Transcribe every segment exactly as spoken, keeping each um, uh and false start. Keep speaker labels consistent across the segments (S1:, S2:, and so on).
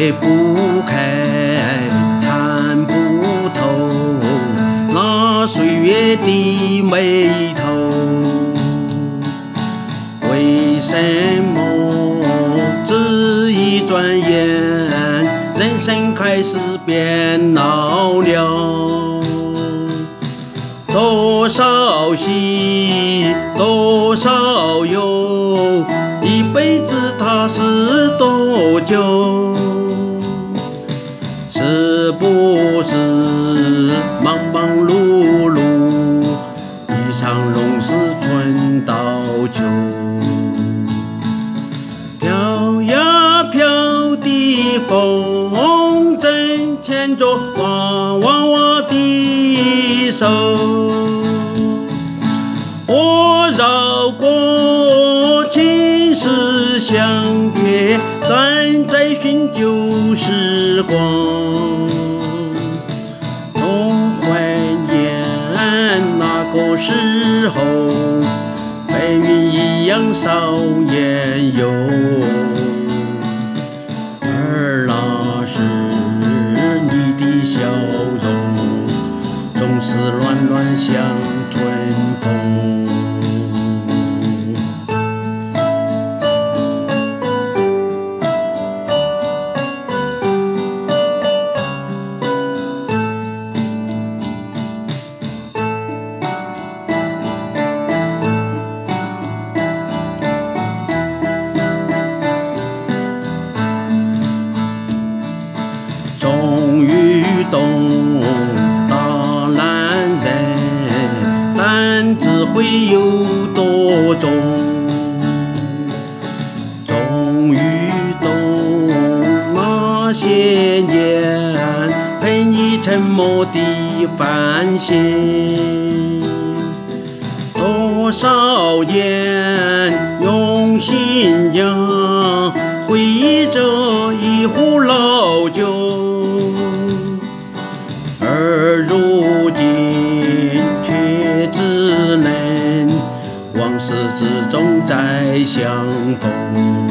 S1: 解不开，参不透那岁月的眉头。为什么这一转眼，人生开始变老了？多少喜，多少忧，一辈子它是多久？是不是忙忙碌碌，一场龙是春到秋？飘呀飘的风筝牵着娃娃娃的手，我绕过青石相别，专在寻旧时光。多怀念那个时候，白云一样少年游，而那时你的笑容总是暖暖像春风。终于懂大男人担子会有多重，终于懂那些年陪你沉默的繁星，多少年用信仰回忆着一壶老酒，而如今却只能往事之中再相逢。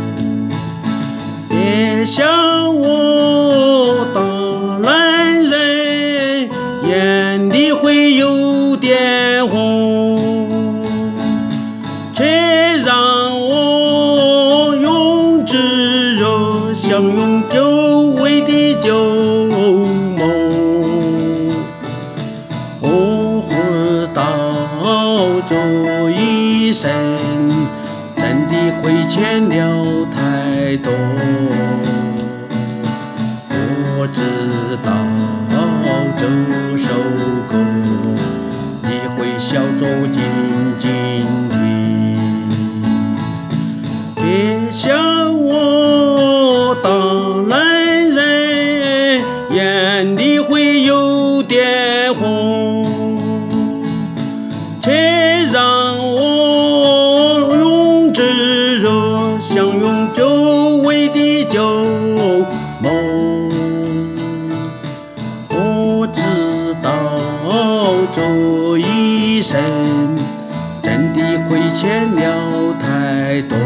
S1: 别笑我大男人眼里会有点红，且让我用炙热相拥久违的旧梦。我知道这一生真的亏欠了太多，我知道这首歌你会笑着静静听。别笑我大男人眼里会有点红，且让我用炙热相拥久违的旧梦。我知道这一生真的亏欠了太多，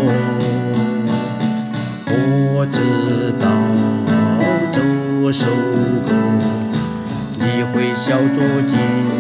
S1: 我知道这首歌你会笑着听。